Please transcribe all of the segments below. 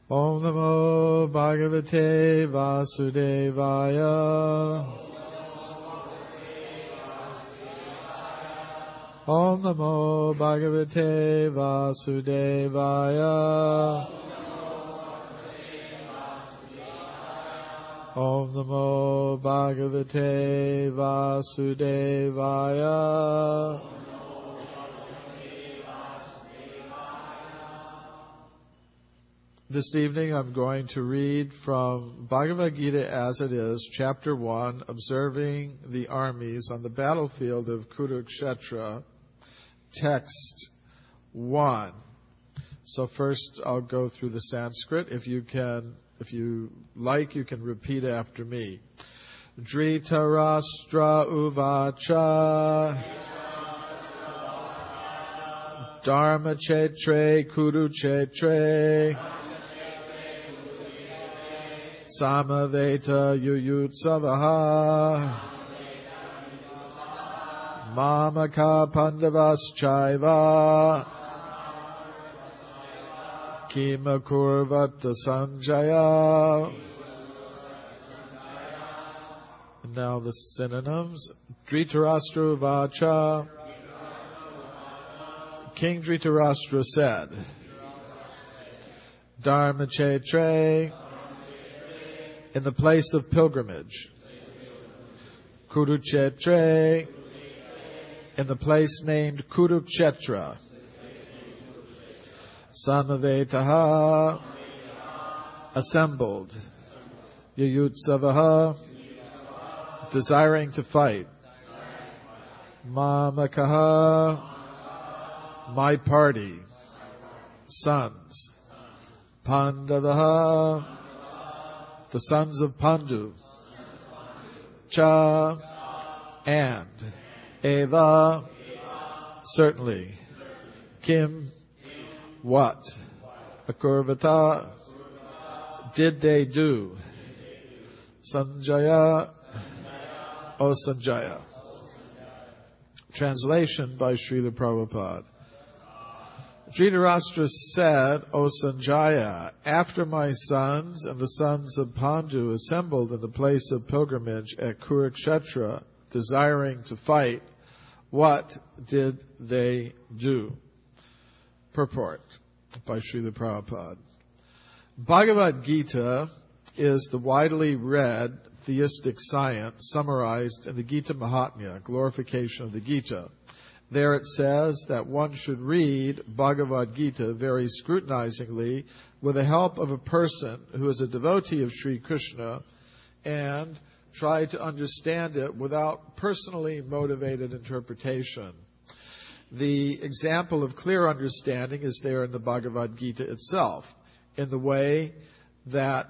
Om Namo Bhagavate Vasudevaya. Om Namo Bhagavate Vasudevaya. Om Namo Bhagavate Vasudevaya. This evening I'm going to read from Bhagavad Gita as it is, Chapter 1, Observing the Armies on the Battlefield of Kurukshetra, Text 1. So first I'll go through the Sanskrit. If you like, you can repeat after me. Dhritarashtra uvacha Dharma chetre Kurukshetre Samaveta yuyutsavaha Mamaka pandavaschaiva Kimakurvata Sanjaya. And now the synonyms. Dhritarashtra Vacha. King Dhritarashtra said, Dharma Chetre, in the place of pilgrimage. Kurukshetra, in the place named Kurukshetra. Samavetaha, assembled. Yuyutsavaha, desiring to fight. Mamakaha, my party. Sons. Pandavaha, the sons of Pandu. Cha, and. Eva, certainly. Kim, what? Akurvata, did they do? Sanjaya, O Sanjaya. Translation by Srila Prabhupada. Dhritarashtra said, O Sanjaya, after my sons and the sons of Pandu assembled in the place of pilgrimage at Kurukshetra, desiring to fight, what did they do? Purport by Srila Prabhupada. Bhagavad Gita is the widely read theistic science summarized in the Gita Mahatmya, glorification of the Gita. There it says that one should read Bhagavad Gita very scrutinizingly with the help of a person who is a devotee of Sri Krishna and try to understand it without personally motivated interpretation. The example of clear understanding is there in the Bhagavad Gita itself, in the way the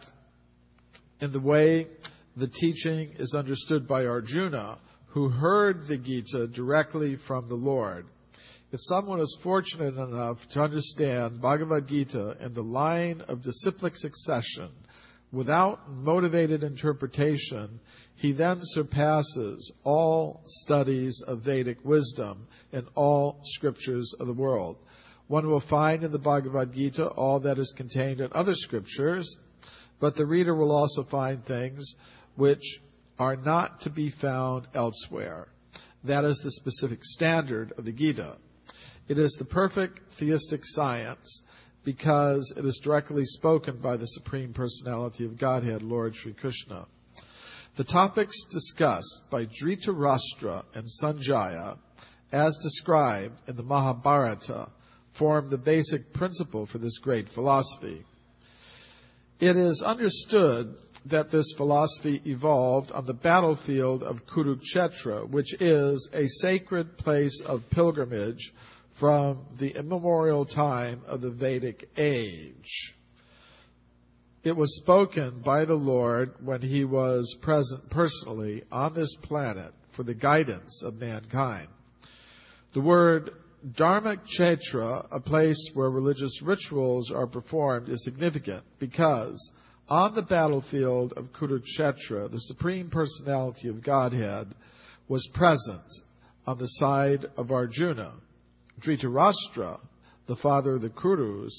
teaching is understood by Arjuna, who heard the Gita directly from the Lord. If someone is fortunate enough to understand Bhagavad Gita in the line of disciplic succession without motivated interpretation, he then surpasses all studies of Vedic wisdom in all scriptures of the world. One will find in the Bhagavad Gita all that is contained in other scriptures, but the reader will also find things which are not to be found elsewhere. That is the specific standard of the Gita. It is the perfect theistic science because it is directly spoken by the Supreme Personality of Godhead, Lord Sri Krishna. The topics discussed by Dhritarashtra and Sanjaya, as described in the Mahabharata, form the basic principle for this great philosophy. It is understood that this philosophy evolved on the battlefield of Kurukshetra, which is a sacred place of pilgrimage from the immemorial time of the Vedic age. It was spoken by the Lord when he was present personally on this planet for the guidance of mankind. The word Dharmakshetra, a place where religious rituals are performed, is significant because on the battlefield of Kurukshetra, the Supreme Personality of Godhead was present on the side of Arjuna. Dhritarashtra, the father of the Kurus,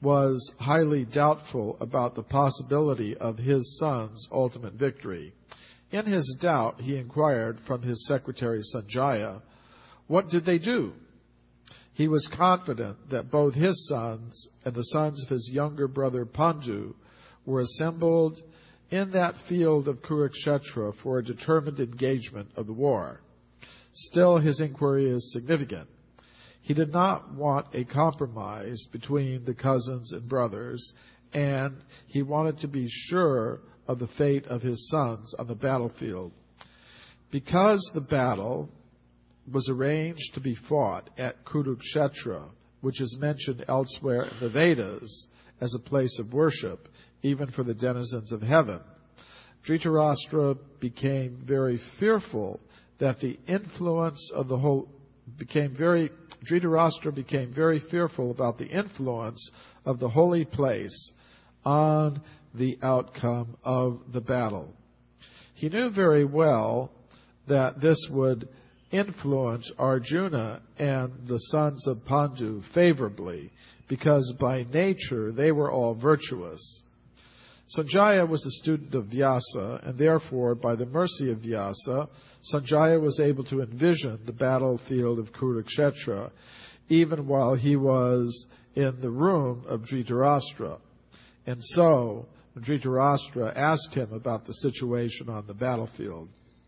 was highly doubtful about the possibility of his son's ultimate victory. In his doubt, he inquired from his secretary Sanjaya, "What did they do?" He was confident that both his sons and the sons of his younger brother Pandu were assembled in that field of Kurukshetra for a determined engagement of the war. Still, his inquiry is significant. He did not want a compromise between the cousins and brothers, and he wanted to be sure of the fate of his sons on the battlefield. Because the battle was arranged to be fought at Kurukshetra, which is mentioned elsewhere in the Vedas as a place of worship, even for the denizens of heaven, Dhritarashtra became very fearful that the influence of the whole Dhritarashtra became very fearful about the influence of the holy place on the outcome of the battle. He knew very well that this would influence Arjuna and the sons of Pandu favorably, because by nature they were all virtuous. Sanjaya was a student of Vyasa, and therefore, by the mercy of Vyasa, Sanjaya was able to envision the battlefield of Kurukshetra, even while he was in the room of Dhritarashtra. And so, Dhritarashtra asked him about the situation on the battlefield.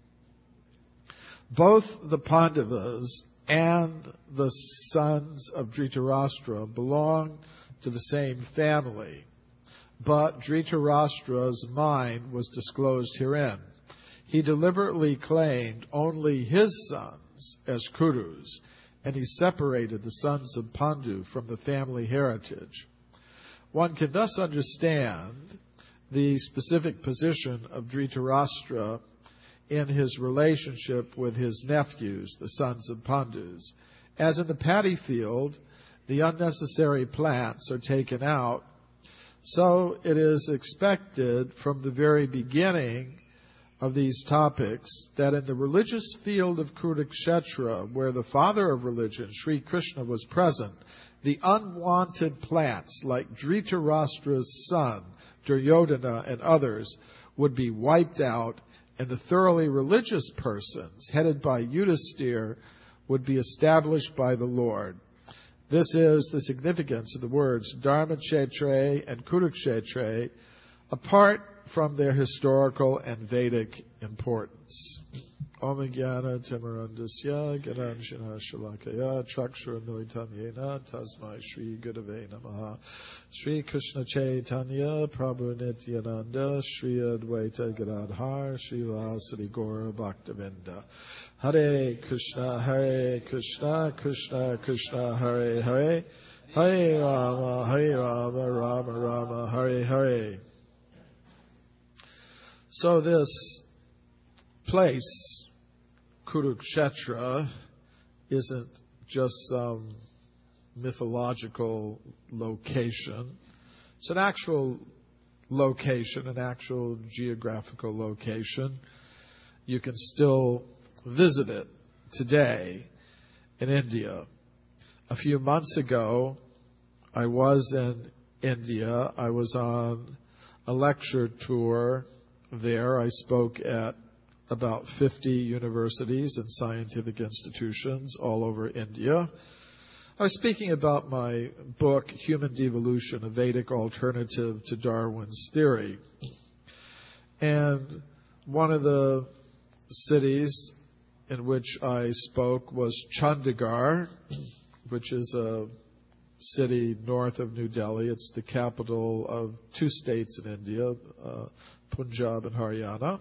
Both the Pandavas and the sons of Dhritarashtra belonged to the same family, but Dhritarashtra's mind was disclosed herein. He deliberately claimed only his sons as Kurus, and he separated the sons of Pandu from the family heritage. One can thus understand the specific position of Dhritarashtra in his relationship with his nephews, the sons of Pandus. As in the paddy field, the unnecessary plants are taken out, so it is expected from the very beginning of these topics that in the religious field of Kurukshetra, where the father of religion, Sri Krishna, was present, the unwanted plants like Dhritarashtra's son, Duryodhana, and others would be wiped out, and the thoroughly religious persons, headed by Yudhisthira, would be established by the Lord. This is the significance of the words Dharmakshetra and Kurukshetra, apart from their historical and Vedic importance. Om Jnana Timirandasya Gyananjana Shalakaya Chakshura Militam Yena Tasmai Shri Gurave Namaha Shri Krishna Chaitanya Prabhu Nityananda Shri Advaita Gadadhar Shri Vasari Gaura Bhaktavinda Hare Krishna Krishna Krishna Hare Hare Hare Rama Rama Rama Hare Hare. So this place, Kurukshetra, isn't just some mythological location. It's an actual location, an actual geographical location. You can still visit it today in India. A few months ago, I was in India. I was on a lecture tour there. I spoke at about 50 universities and scientific institutions all over India. I was speaking about my book, Human Devolution, a Vedic Alternative to Darwin's Theory. And one of the cities in which I spoke was Chandigarh, which is a city north of New Delhi. It's the capital of two states in India, Punjab and Haryana.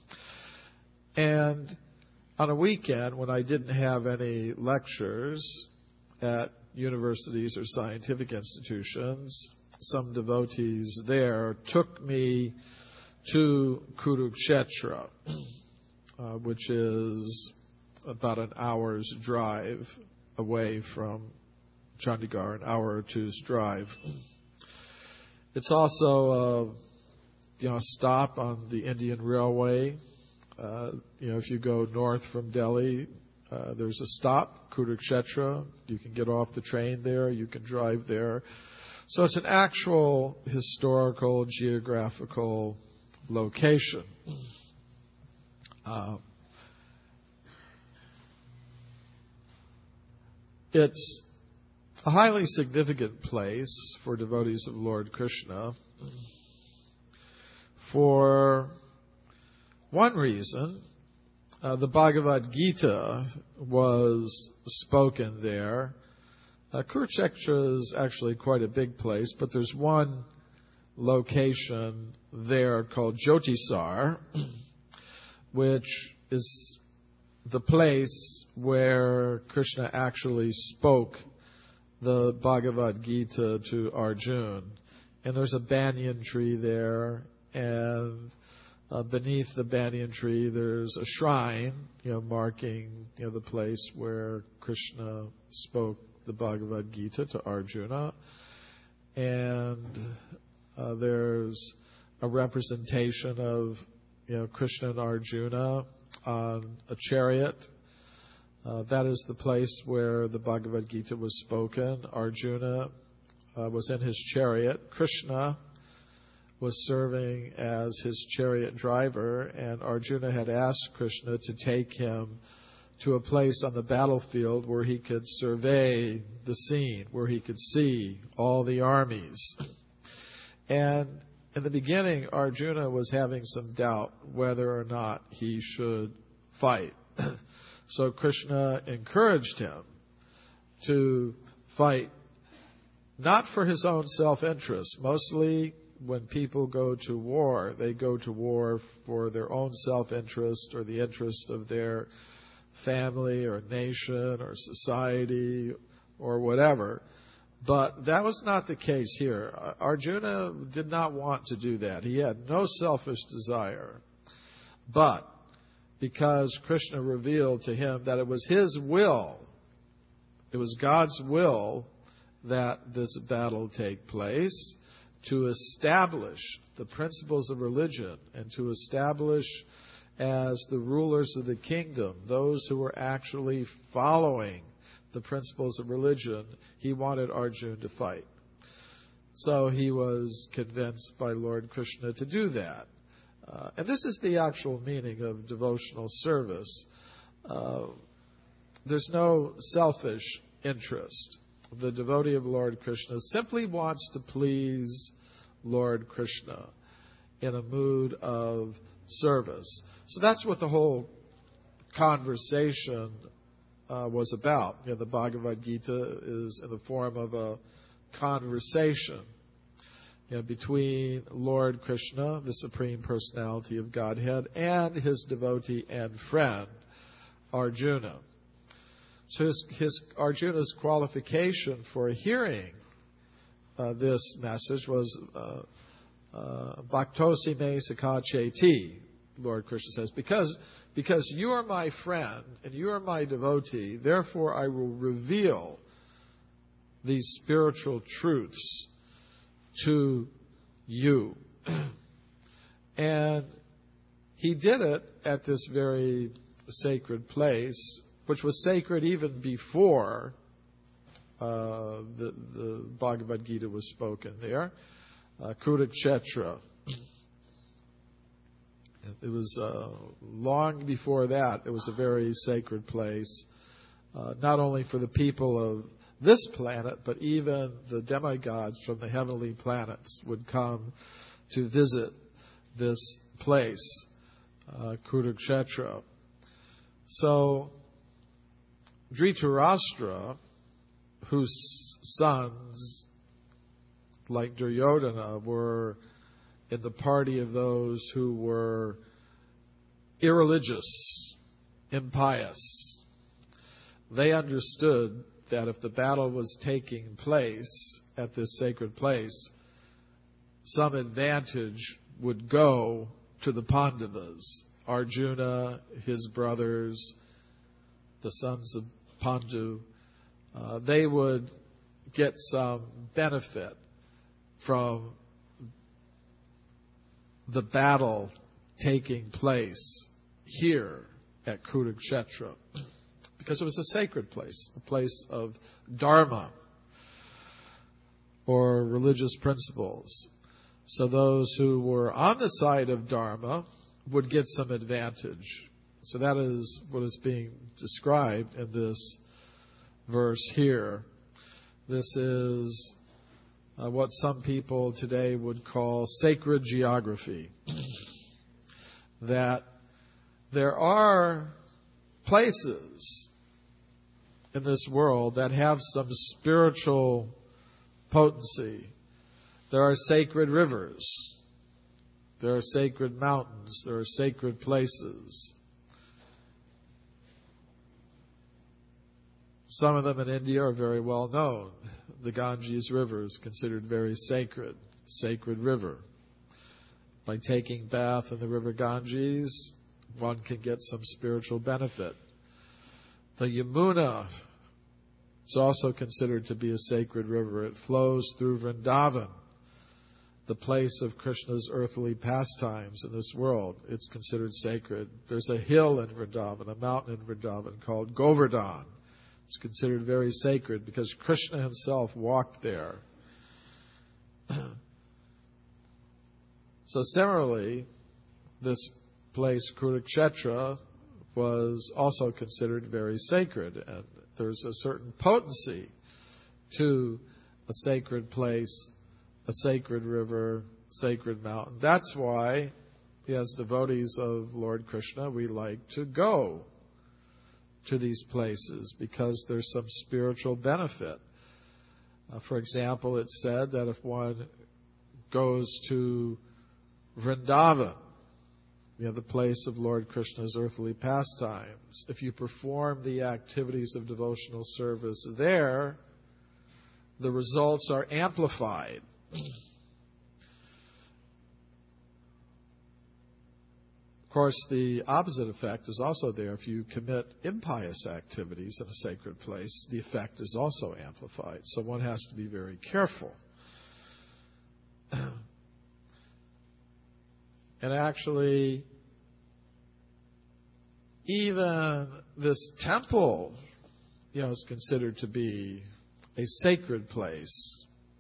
And on a weekend, when I didn't have any lectures at universities or scientific institutions, some devotees there took me to Kurukshetra, which is about an hour's drive away from Chandigarh, an hour or two's drive. It's also a stop on the Indian Railway. If you go north from Delhi, there's a stop, Kurukshetra. You can get off the train there. You can drive there So it's an actual historical, geographical location. It's a highly significant place for devotees of Lord Krishna for one reason. The Bhagavad Gita was spoken there. Kurukshetra is actually quite a big place, but there's one location there called Jyotisar, which is the place where Krishna actually spoke the Bhagavad Gita to Arjuna. And there's a banyan tree there, and beneath the banyan tree there's a shrine, marking, the place where Krishna spoke the Bhagavad Gita to Arjuna. And there's a representation of, Krishna and Arjuna on a chariot. That is the place where the Bhagavad Gita was spoken. Arjuna was in his chariot. Krishna was serving as his chariot driver, and Arjuna had asked Krishna to take him to a place on the battlefield where he could survey the scene, where he could see all the armies. And in the beginning, Arjuna was having some doubt whether or not he should fight. So Krishna encouraged him to fight, not for his own self-interest. Mostly when people go to war, they go to war for their own self-interest or the interest of their family or nation or society or whatever. But that was not the case here. Arjuna did not want to do that. He had no selfish desire. But because Krishna revealed to him that it was his will, it was God's will that this battle take place to establish the principles of religion and to establish as the rulers of the kingdom those who were actually following the principles of religion, he wanted Arjuna to fight. So he was convinced by Lord Krishna to do that. And this is the actual meaning of devotional service. There's no selfish interest. The devotee of Lord Krishna simply wants to please Lord Krishna in a mood of service. So that's what the whole conversation was about. The Bhagavad Gita is in the form of a conversation between Lord Krishna, the Supreme Personality of Godhead, and his devotee and friend, Arjuna. So Arjuna's qualification for hearing this message was Bhaktosi me sakha cheti, Lord Krishna says, because you are my friend and you are my devotee, therefore I will reveal these spiritual truths to you. And he did it at this very sacred place, which was sacred even before the Bhagavad Gita was spoken there, Kurukshetra. It was long before that. It was a very sacred place, not only for the people of this planet, but even the demigods from the heavenly planets would come to visit this place, Kurukshetra. So Dhritarashtra, whose sons, like Duryodhana, were in the party of those who were irreligious, impious, they understood that if the battle was taking place at this sacred place, some advantage would go to the Pandavas, Arjuna, his brothers, the sons of Pandu. They would get some benefit from the battle taking place here at Kurukshetra, because it was a sacred place, a place of Dharma. or religious principles. So those who were on the side of Dharma would get some advantage. So that is what is being described in this verse here. This is what some people today would call sacred geography. That there are places in this world that have some spiritual potency. There are sacred rivers. There are sacred mountains. There are sacred places. Some of them in India are very well known. The Ganges River is considered very sacred river. By taking bath in the river Ganges, one can get some spiritual benefit. The Yamuna is also considered to be a sacred river. It flows through Vrindavan, the place of Krishna's earthly pastimes in this world. It's considered sacred. There's a hill in Vrindavan, a mountain in Vrindavan called Govardhan. It's considered very sacred because Krishna himself walked there. So similarly, this place, Kurukshetra, was also considered very sacred. And there's a certain potency to a sacred place, a sacred river, sacred mountain. That's why, as devotees of Lord Krishna, we like to go to these places because there's some spiritual benefit. For example, it's said that if one goes to Vrindavan, the place of Lord Krishna's earthly pastimes, if you perform the activities of devotional service there, the results are amplified. Of course, the opposite effect is also there. If you commit impious activities in a sacred place, the effect is also amplified. So one has to be very careful. And actually, even this temple, is considered to be a sacred place.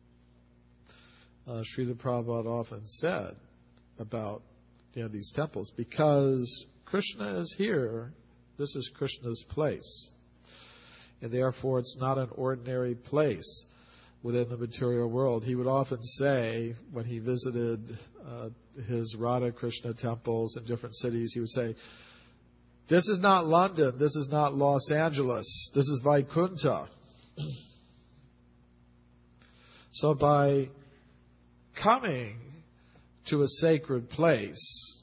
Srila Prabhupada often said about these temples, because Krishna is here, this is Krishna's place. And therefore it's not an ordinary place within the material world. He would often say, when he visited his Radha Krishna temples in different cities, he would say, "This is not London, this is not Los Angeles, this is Vaikuntha." So by coming to a sacred place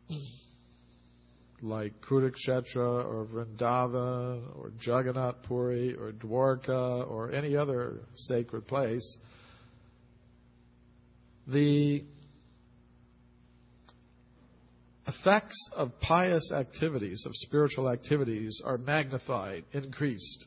like Kurukshetra or Vrindavan or Jagannath Puri or Dwarka or any other sacred place, the effects of pious activities, of spiritual activities, are magnified, increased.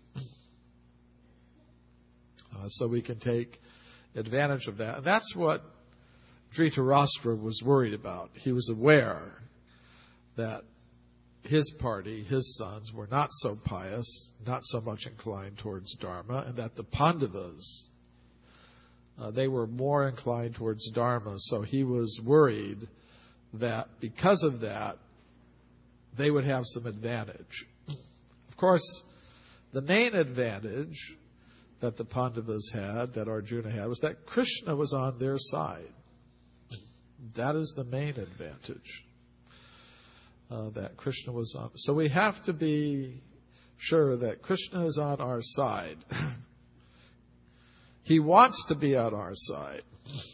So we can take advantage of that. And that's what Dhritarashtra was worried about. He was aware that his party, his sons, were not so pious, not so much inclined towards Dharma, and that the Pandavas, they were more inclined towards Dharma. So he was worried that because of that, they would have some advantage. Of course, the main advantage that the Pandavas had, that Arjuna had, was that Krishna was on their side. That is the main advantage, that Krishna was on. So we have to be sure that Krishna is on our side. He wants to be on our side.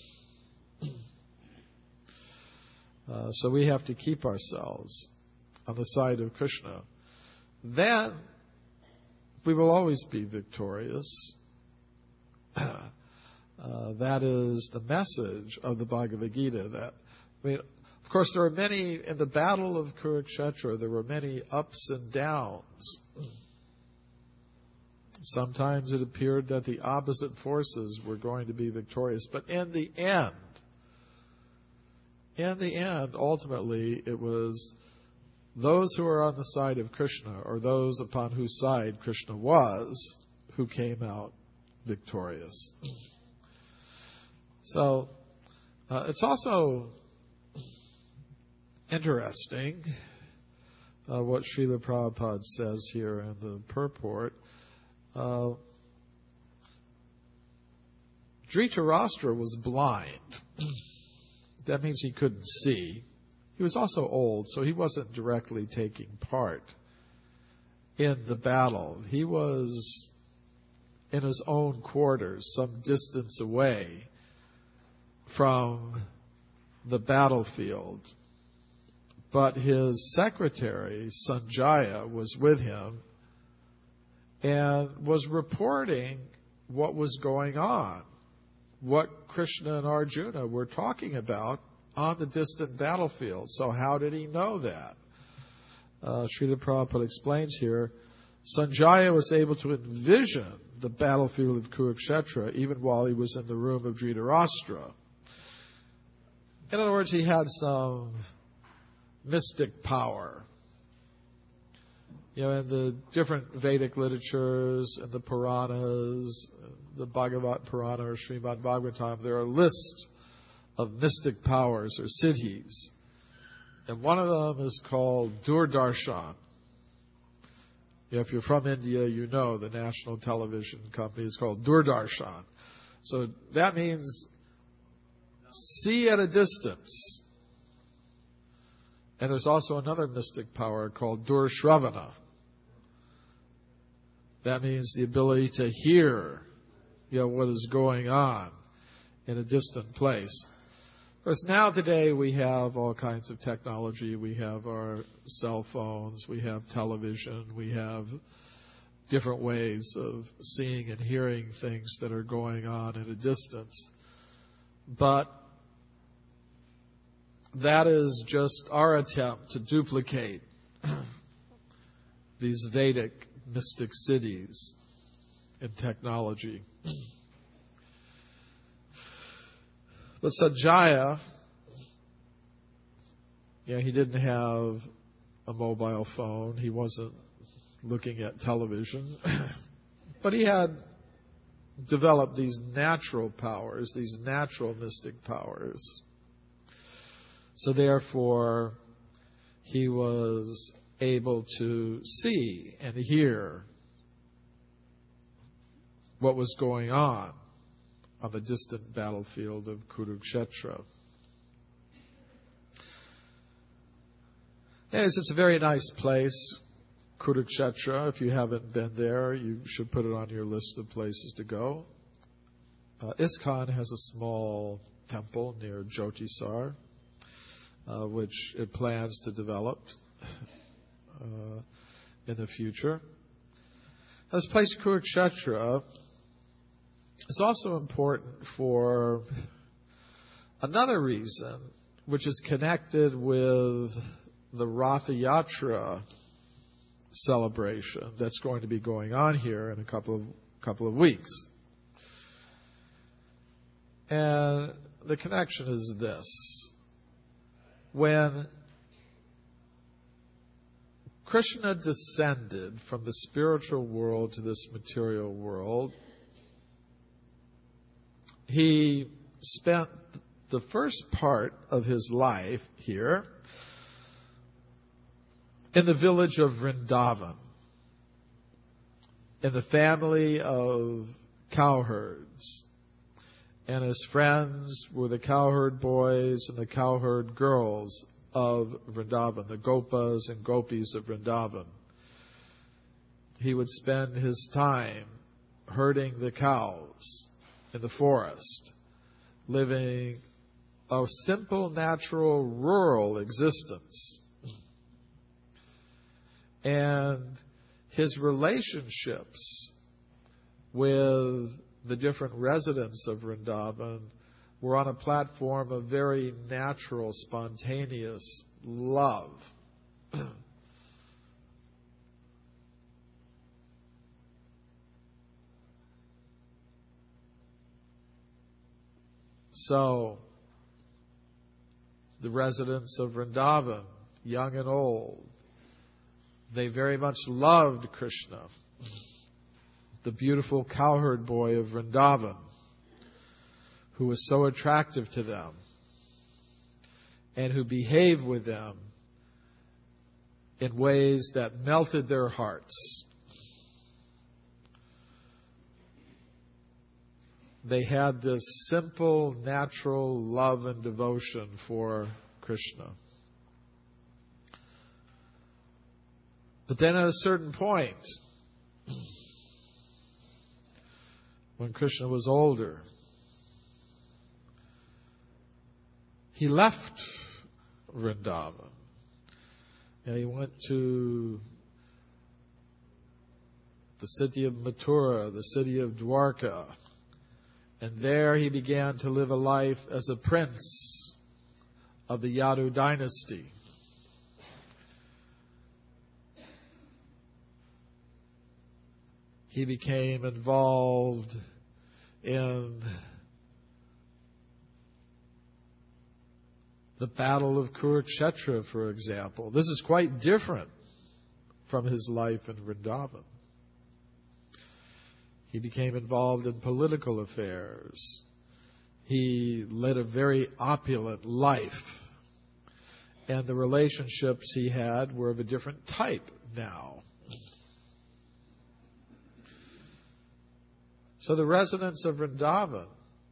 So we have to keep ourselves on the side of Krishna. Then we will always be victorious. That is the message of the Bhagavad Gita. Of course, there are many, in the battle of Kurukshetra, there were many ups and downs. Sometimes it appeared that the opposite forces were going to be victorious. But in the end, ultimately, it was those who were on the side of Krishna, or those upon whose side Krishna was, who came out victorious. So it's also interesting what Srila Prabhupada says here in the purport. Dhritarashtra was blind. That means he couldn't see. He was also old, so he wasn't directly taking part in the battle. He was in his own quarters, some distance away from the battlefield. But his secretary, Sanjaya, was with him and was reporting what was going on, what Krishna and Arjuna were talking about on the distant battlefield. So how did he know that? Srila Prabhupada explains here, Sanjaya was able to envision the battlefield of Kurukshetra even while he was in the room of Dhritarashtra. In other words, he had some mystic power. In the different Vedic literatures and the Puranas, the Bhagavat Purana or Srimad Bhagavatam, there are lists of mystic powers or siddhis. And one of them is called Doordarshan. If you're from India, you know the national television company is called Doordarshan. So that means see at a distance. And there's also another mystic power called Durshravana. That means the ability to hear, what is going on in a distant place. Of course, now today we have all kinds of technology. We have our cell phones, we have television, we have different ways of seeing and hearing things that are going on at a distance. But that is just our attempt to duplicate these Vedic mystic cities in technology. But Sanjaya, he didn't have a mobile phone. He wasn't looking at television. But he had developed these natural powers, these natural mystic powers. So therefore, he was able to see and hear what was going on the distant battlefield of Kurukshetra. Yes, it's a very nice place, Kurukshetra. If you haven't been there, you should put it on your list of places to go. ISKCON has a small temple near Jyotisar, which it plans to develop in the future. This place, Kurukshetra, is also important for another reason, which is connected with the Ratha Yatra celebration that's going to be going on here in a couple of weeks. And the connection is this. When Krishna descended from the spiritual world to this material world, he spent the first part of his life here in the village of Vrindavan, in the family of cowherds. And his friends were the cowherd boys and the cowherd girls of Vrindavan, the Gopas and Gopis of Vrindavan. He would spend his time herding the cows in the forest, living a simple, natural, rural existence. And his relationships with the different residents of Vrindavan were on a platform of very natural, spontaneous love. So, the residents of Vrindavan, young and old, they very much loved Krishna, the beautiful cowherd boy of Vrindavan, who was so attractive to them and who behaved with them in ways that melted their hearts. They had this simple, natural love and devotion for Krishna. But then at a certain point, when Krishna was older, he left Vrindavan. And he went to the city of Mathura, the city of Dwarka. And there he began to live a life as a prince of the Yadu dynasty. He became involved in the Battle of Kurukshetra, for example. This is quite different from his life in Vrindavan. He became involved in political affairs. He led a very opulent life. And the relationships he had were of a different type now. So the residents of Vrindavan,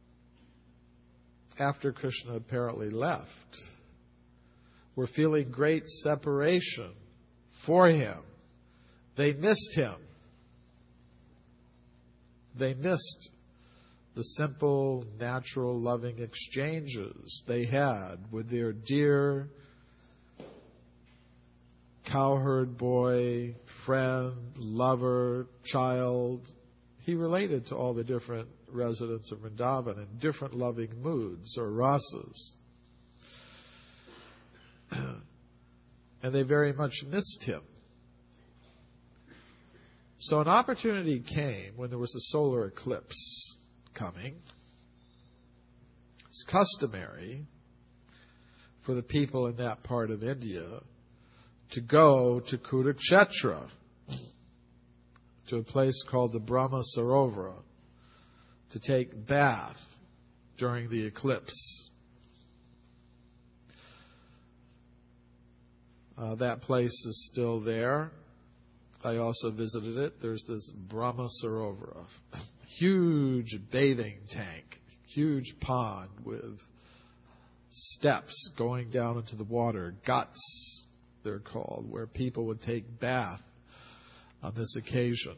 after Krishna apparently left, were feeling great separation for him. They missed him. They missed the simple, natural, loving exchanges they had with their dear cowherd boy, friend, lover, child. He related to all the different residents of Vrindavan in different loving moods or rasas. And they very much missed him. So an opportunity came when there was a solar eclipse coming. It's customary for the people in that part of India to go to Kurukshetra, to a place called the Brahma Sarovara, to take bath during the eclipse. That place is still there. I also visited it. There's this Brahma Sarovara, huge bathing tank, huge pond with steps going down into the water, ghats they're called, where people would take bath on this occasion.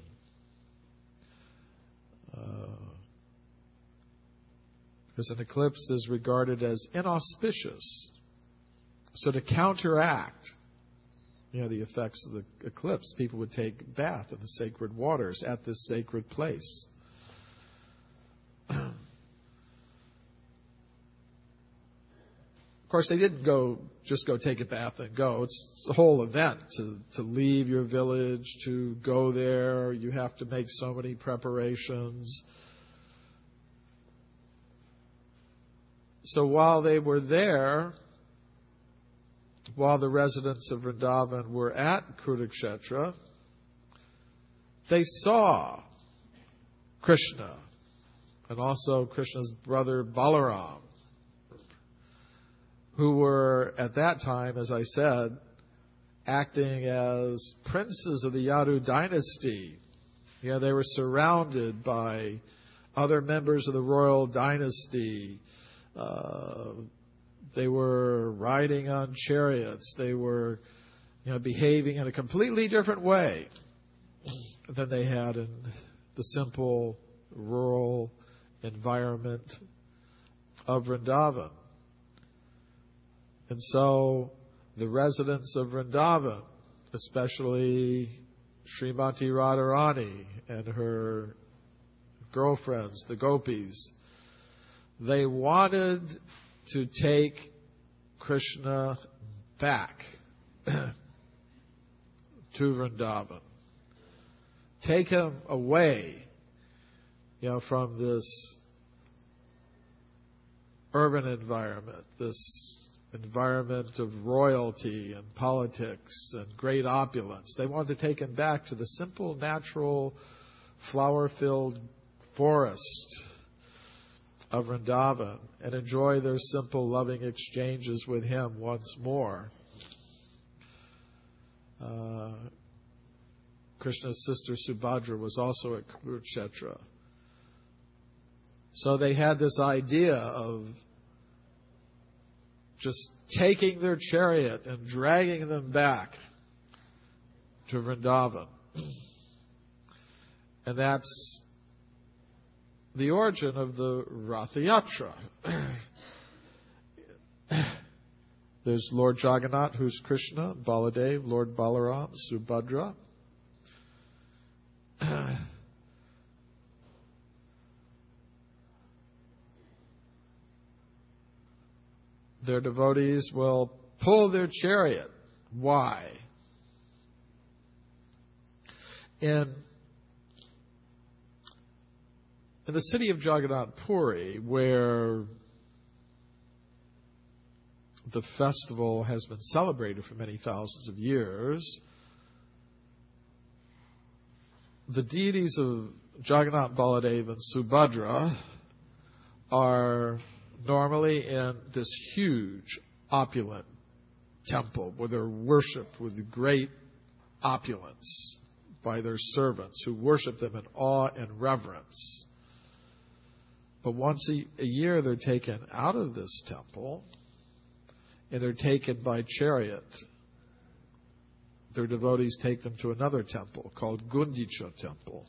Because an eclipse is regarded as inauspicious. So to counteract the effects of the eclipse, people would take bath in the sacred waters at this sacred place. Of course, they didn't just go take a bath and go. It's a whole event to leave your village, to go there. You have to make so many preparations. So while they were there, while the residents of Vrindavan were at Kurukshetra, they saw Krishna and also Krishna's brother Balaram, who were at that time, as I said, acting as princes of the Yadu dynasty. They were surrounded by other members of the royal dynasty. They were riding on chariots. They were, behaving in a completely different way than they had in the simple rural environment of Vrindavan. And so the residents of Vrindavan, especially Srimati Radharani and her girlfriends, the gopis, they wanted to take Krishna back to Vrindavan. Take him away, from this urban environment, this environment of royalty and politics and great opulence. They wanted to take him back to the simple, natural, flower-filled forest of Vrindavan and enjoy their simple, loving exchanges with him once more. Krishna's sister Subhadra was also at Kurukshetra. So they had this idea of just taking their chariot and dragging them back to Vrindavan. And that's the origin of the Ratha Yatra. There's Lord Jagannath, who's Krishna, Baladev, Lord Balaram, Subhadra. Their devotees will pull their chariot. Why? In the city of Jagannath Puri, where the festival has been celebrated for many thousands of years, the deities of Jagannath, Baladev, and Subhadra are normally in this huge, opulent temple where they're worshipped with great opulence by their servants who worship them in awe and reverence. But once a year they're taken out of this temple and they're taken by chariot. Their devotees take them to another temple called Gundicha Temple,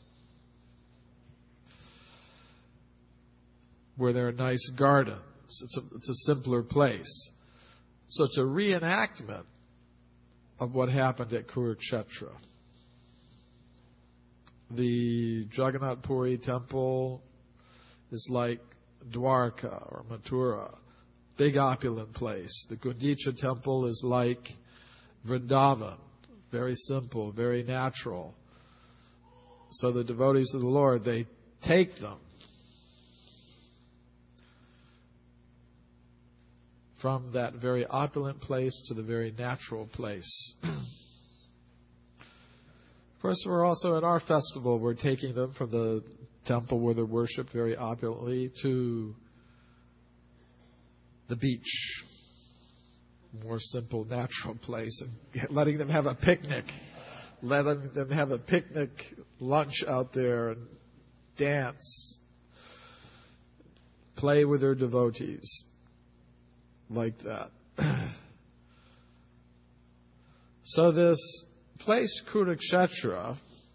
where there are nice gardens. It's a simpler place. So it's a reenactment of what happened at Kurukshetra. The Jagannath Puri Temple is like Dwarka or Mathura, big opulent place. The Gundicha Temple is like Vrindavan, very simple, very natural. So the devotees of the Lord, they take them from that very opulent place to the very natural place. Of course, we're also at our festival, we're taking them from the temple where they're worshipped very opulently to the beach, more simple, natural place, and letting them have a picnic. Letting them have a picnic lunch out there and dance, play with their devotees like that. So this place, Kurukshetra,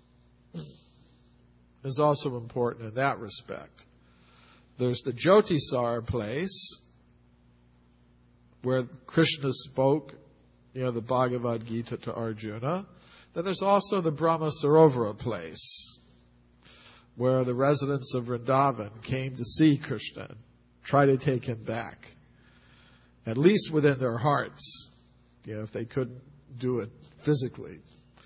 is also important in that respect. There's the Jyotisar place, where Krishna spoke, the Bhagavad Gita to Arjuna. Then there's also the Brahma Sarovara place, where the residents of Vrindavan came to see Krishna and try to take him back, at least within their hearts, if they couldn't do it physically.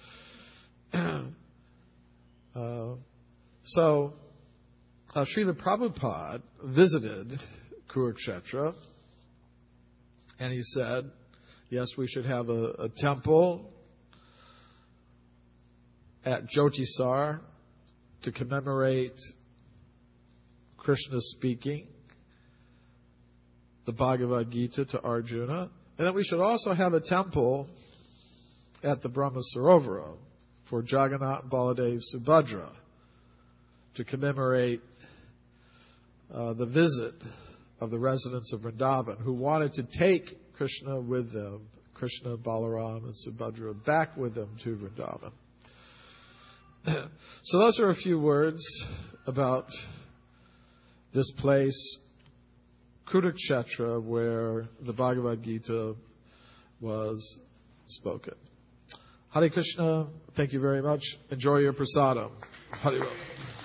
So Srila Prabhupada visited Kurukshetra, and he said, yes, we should have a temple at Jyotisar to commemorate Krishna speaking the Bhagavad Gita to Arjuna. And then we should also have a temple at the Brahma Sarovara for Jagannath, Baladev, Subhadra to commemorate the visit of the residents of Vrindavan who wanted to take Krishna with them, Krishna, Balaram, and Subhadra, back with them to Vrindavan. So those are a few words about this place, Kurukshetra, where the Bhagavad Gita was spoken. Hare Krishna, thank you very much. Enjoy your prasadam. Hare Rama.